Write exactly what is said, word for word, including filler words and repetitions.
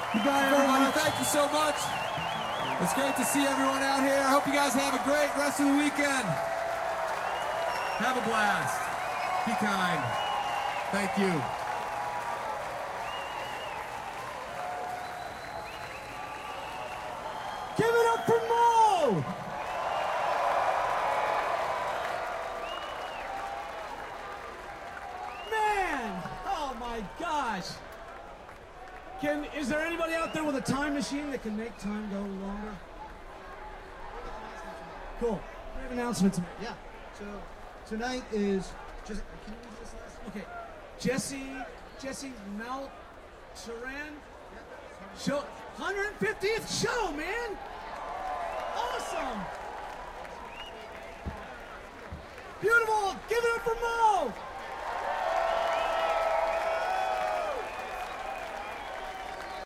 Goodbye, everybody. Thank you so much. It's great to see everyone out here. I hope you guys have a great rest of the weekend. Have a blast. Be kind. Thank you. Give it up for Mo! Man! Oh my gosh! Can, is there anybody out there with a time machine that can make time go longer? Cool. We have announcements. Yeah. So tonight is just. Can you read this last? Okay. Jesse, Jesse Mel Turan. Show, one hundred fiftieth show, man! Awesome! Beautiful! Give it up for Mo!